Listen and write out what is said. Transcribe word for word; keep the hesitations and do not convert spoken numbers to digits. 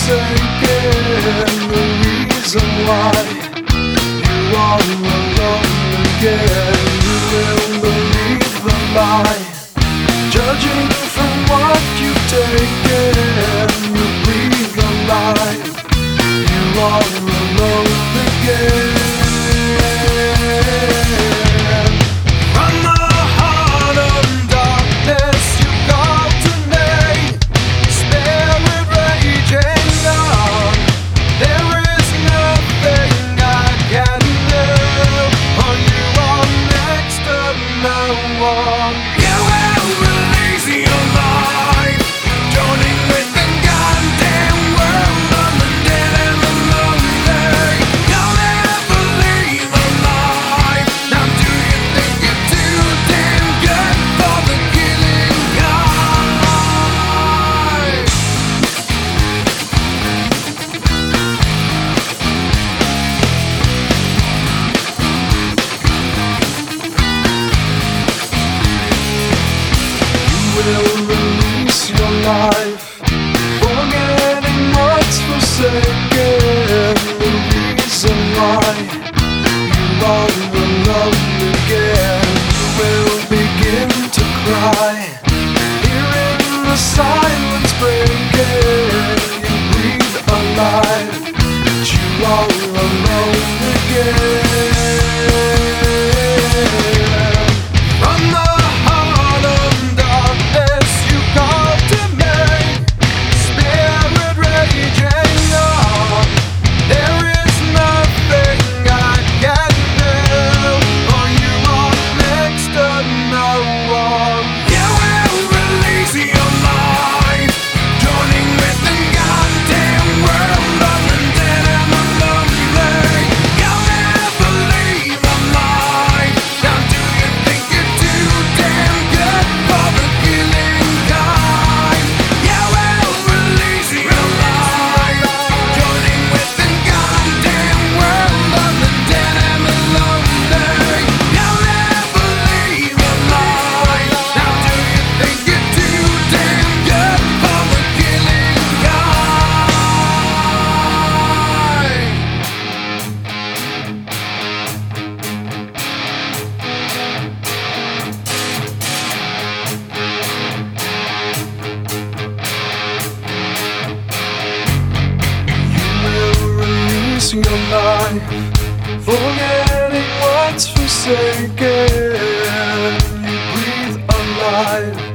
forsaken. The reason why you are alone again. You will believe the lie, judging from what you've taken. You breathe the lie, you are alone again. Will release your life, forgetting what's forsaken. The reason why you are alone again. You will begin to cry, hearing the silence breaking. You breathe alive, but you are alone again. From the your life, forgetting what's forsaken. You breathe alive.